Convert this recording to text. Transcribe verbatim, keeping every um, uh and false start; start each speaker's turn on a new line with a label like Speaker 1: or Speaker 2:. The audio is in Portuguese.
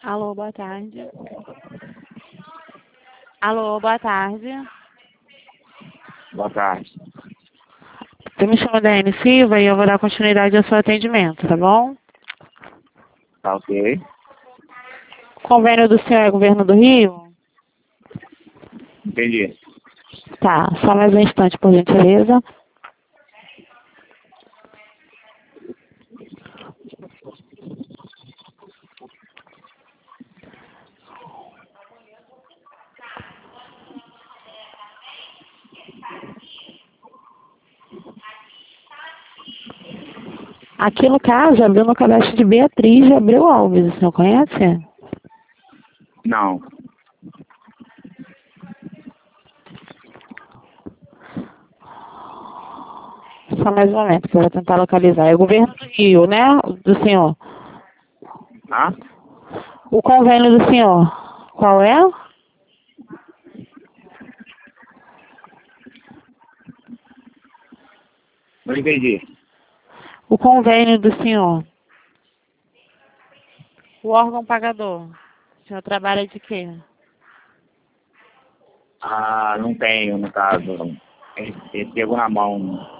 Speaker 1: Alô, boa tarde. Alô, boa tarde.
Speaker 2: Boa tarde.
Speaker 1: Eu me chamo Daiane Silva e eu vou dar continuidade ao seu atendimento, tá bom?
Speaker 2: Tá ok?
Speaker 1: O convênio do senhor é Governo do Rio?
Speaker 2: Entendi.
Speaker 1: Tá, só mais um instante, por gentileza. Aqui no caso, abriu no cadastro de Beatriz de Abreu Alves, o senhor conhece?
Speaker 2: Não.
Speaker 1: Só mais um momento que eu vou tentar localizar. É o Governo do Rio, né? Do senhor.
Speaker 2: Hã?
Speaker 1: O convênio do senhor, qual é?
Speaker 2: Não entendi.
Speaker 1: O convênio do senhor. O órgão pagador. O senhor trabalha de quê?
Speaker 2: Ah, não tenho, no caso. Recebo na mão.